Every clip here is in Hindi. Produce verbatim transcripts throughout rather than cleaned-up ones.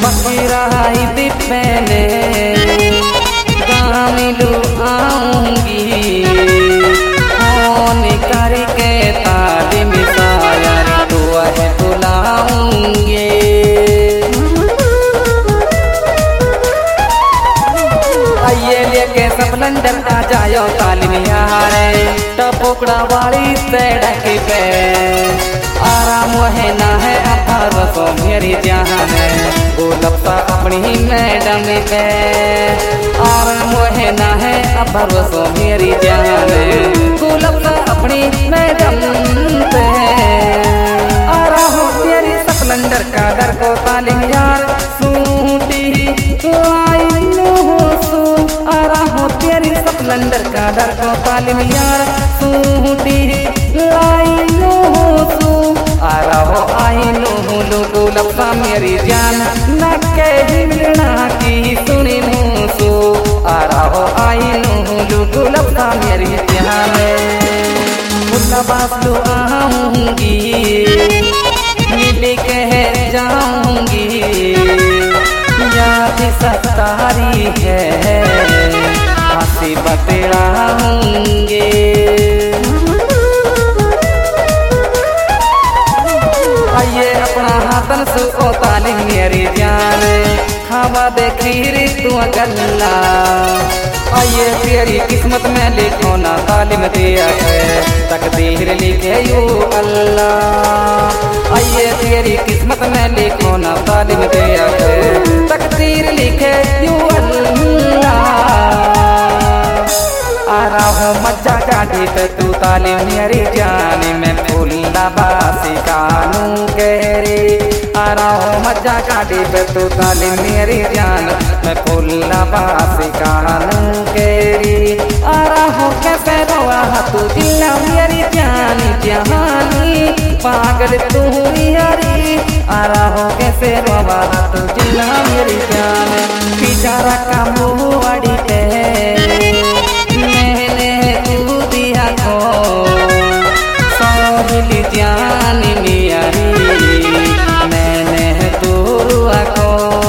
बकराई दी पहले गामिलू आऊंगी फोन करके तालिम शायर तो बुलाऊंगे। आइए लेके सब लंदन आ जाओ तालिम यारे टपोकड़ा वाली सड़क पे आराम है ना है अफरसो मेरी जान गोलप्पा अपनी मैडम पे आराम है ना है अफरसो मेरी जान गोलप्पा अपनी मैडम पे आराम तेरी सपलंडर का डर को तालिम यार सूटी आई नो सू आराम तेरी सपलंडर का डर को तालिम यार सूटी लाई नो सू आरा हो आई नो लुगु लफ्जा मेरी जान न कही मिलना की सुनी मुसु आरा हो आई नो लुगु लफ्जा मेरी जान मुल्ला बासलू आऊंगी मिल के जाऊंगी याद सतारी है हंसी बतलाऊंगे। आइए अपना हाथन सुको तालिम मेरी जान खावा देखी रे तू गल्ला आइए तेरी किस्मत में लिखो ना तालिम दिया है तकदीर लिखे यू अल्लाह आइए तेरी किस्मत में लिखो ना तालिम दिया है तकदीर लिखे यू अल्लाह आरा हो मज्जा गाड़ी पे तू तालिम मेरी जान में फूला बासी कानू गहरी आरा हो मज्जा गाड़ी पे तू तालिम मेरी जान में फूला बासी कानू गहरी आरा हो कैसे रोआ तू दिल मेरी जान जहानी पागल तू यारी आरा हो कैसे रोआ तू दिल मेरी जान बेचारा का मुँह अड़ी पे सोहली जान मियारी मैंने दुआ को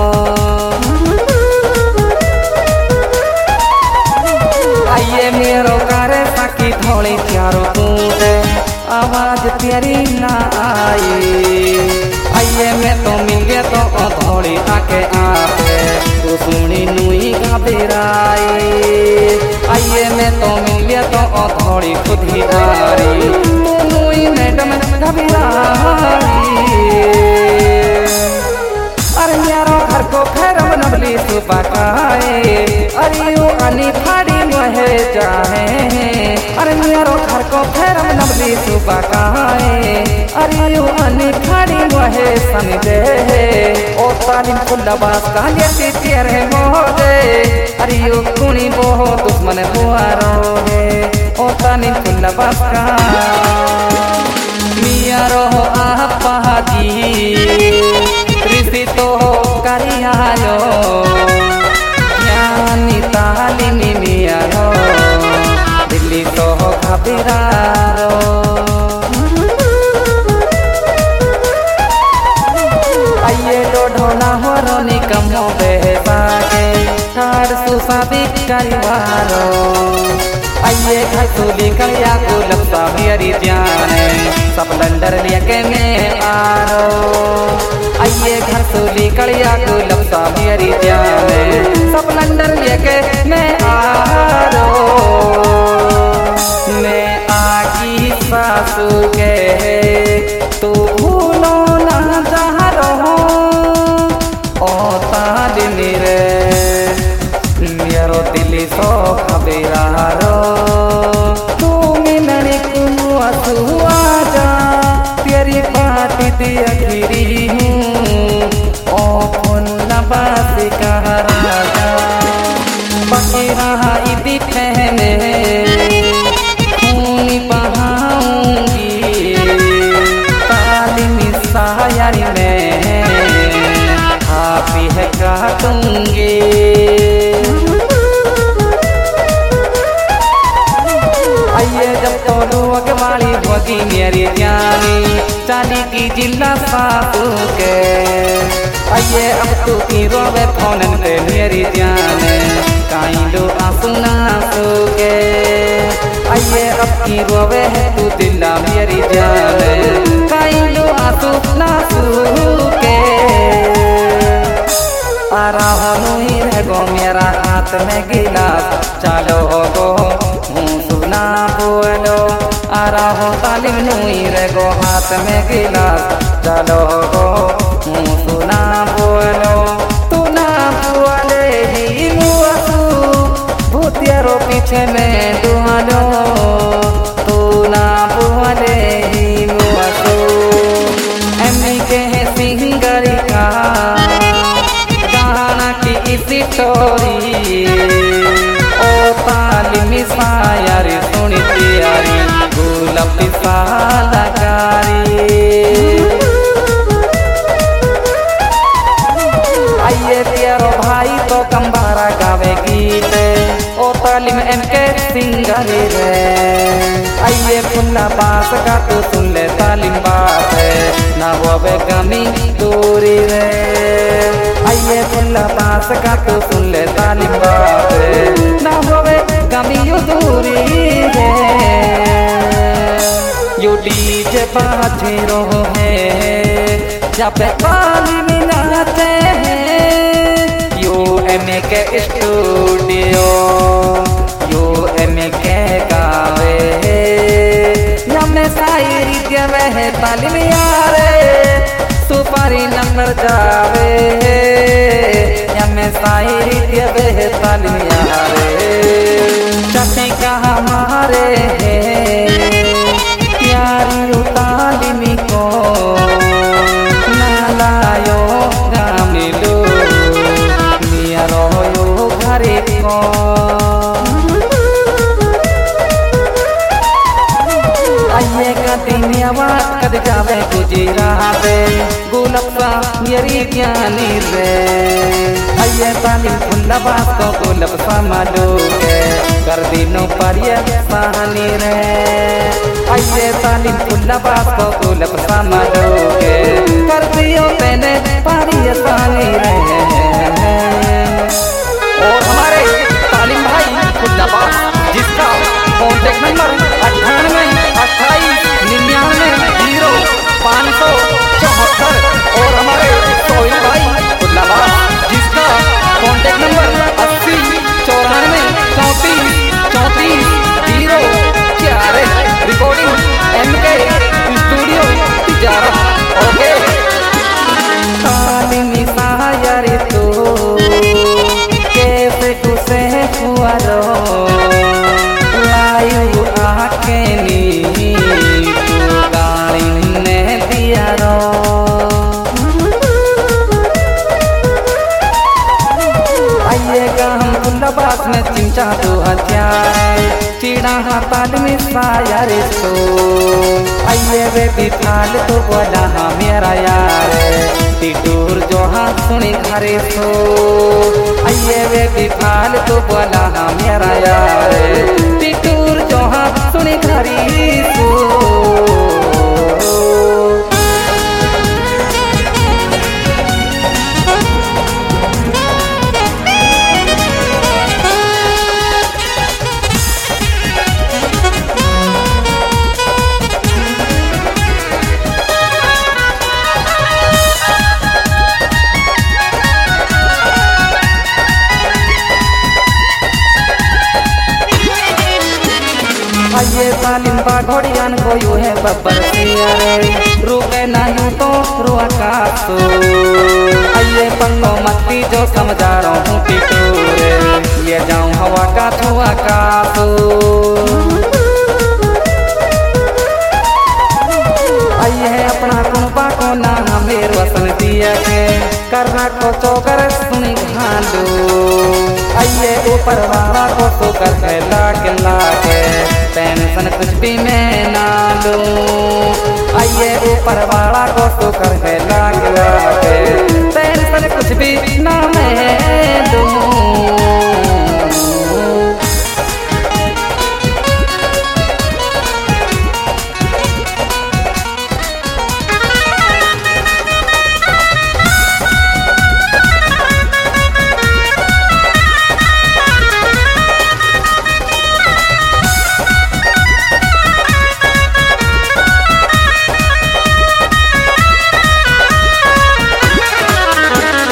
आइए मेरो करे सकी थोड़ी चारों तूने आवाज तेरी ना आई आइए मैं तो मिल गया तो थोड़ी आके आके तू सुनी नुई का बेराई आइए मैं तो मिल गया तो थोड़ी खुद ही आ रही तू नुई मैडम घबराई अरे यारो घर को खैरम नबली सुबह काए अरे यो अनी फाड़ी मुहे जाए अरे यारो घर को खैरम नबली सुबह काए अरे यो अनी फाड़ी मुहे समझे ओ तालिम खुला बास का ये तेरे मोदे अरे यो कुणी बोहो दुश्मन बुआरो है ओ तालिम खुला बास का मिया रो आपा जी ऋषि तो करियायो ज्ञानी तालिम मिया रो दिल्ली तो घबरारो आइए डोढोना हो रो निकमो बेबागे ठाड़ सुसाबी करिवारो आइए घर तू निकल या को लफ्जा मेरी जान सब लंडर लेके मैं आ रो आइए घर तू निकल या को लफ्जा मेरी जान सब लंडर लेके मैं आ रो मैं आगी सासू के तू भूलो ना जा रहो ओ तालिम रे मेरो दिल सो खबरारो तू मिलने को असुआ जा तेरी बात दी अखिरी हूँ ओ फुल्ला बास का राजा बकरा इदी पहने खून बहाऊंगी तालिम शायर में हाफी है काटूंगी आइए जब तो लोग वाली होगी मेरी जानी चाली की जिला सासू के आइए आइए अब तू की रोवे फोनन पे मेरी जान काई लो आंसू ना सूखे आइए अब की रोवे है तू दिला मेरी जान काई लो आंसू ना सूखे आ रहा नहीं रहेगो मेरा हाथ में गिलास चलो गो हूँ सुना बोलो आ रहा तालिम नहीं रहेगो हाथ में गिलास चलो गो हूँ सुना बोलो तू ना बोले ही मुआसू भूतियारो पीछे में दुआलो तू ना बोले ही मुआसू एमी के है सिंगरी का स्टोरी ओ तालिमी सायारी सुनी तियारी गुलाब सालकारी आइए तियारो भाई तो कंबारा गावे गीत ओ तालिम एमके सिंगरी रे आइए फुल्ला बास का तू सुन ले तालिम बात है ना वो गमी दूरी रे आइए फुल्ला बास का तू सुन ले तालिम बात ना होवे गमी यू दूरी है यू डीजे बाजे रहो है जब तालिम नाचे हैं U M K studio U M K गावे यमे शायरी देवे है तालिम यारे सुपारी नंबर जावे यमे शायरी देवे है तालिम यारे चटे का हमारे है प्यारी तालिमी को नालायो गामिलो मिया रोयो घरे को आइए कदी आवाज कद जावे गुजरावे गुलाब सा मेरी ज्ञानी रे आइए तालिम फुल्ला बास को गुलाब सा मालूके कर दिनो परिया सानी रे आइए तालिम फुल्ला बास को गुलाब सा मालूके कर दियो तेने परिया सानी रे और हमारे तालिम भाई फुल्ला बास जिसका कॉन्टेक्ट नंबर अट्ठानवे अट्ठाईस निन्यानवे जीरो पाँच सौ चौहत्तर और हमारे सोहेल भाई फुल्लाबास जिसका कॉन्टेक्ट नंबर अस्सी चौरानवे चौंतीस चौंतीस जीरो चार रिकॉर्डिंग एम के स्टूडियो तिजारत ओके तालिमी सायारी तो कैसे कुसे हुआ रो लायु आके नी तू गाड़ी ने दिया रो आइएगा हम गुलाबास में चिमचा दो हथियार चिड़ा हाथ में सायारे सो आइए वे बिठाल तो बोला हाँ मेरा यार टिटूर जो हाथ सुनी घरे सो आइए वे बिठाल तो बोला हाँ मेरा यार टिटूर जो हाथ सुनी घरे सो आइए तालिम बाघोड़ियान को यू है बब्बर सियारे रुके नहीं तो रुआ कासो आइए पंगो मत्ती जो समझा रहा हूँ टिटूरे ये जाऊँ हवा का धुआ कासो आइए अपना कुनपा को ना हमें वसन दिया के करना को चौकर सुनी घालू आइए ऊपर वाला को तो कर है लाग लागे टेंशन कुछ भी मैं ना लूं आइए ऊपर वाला को तो कर है लाग लागे टेंशन कुछ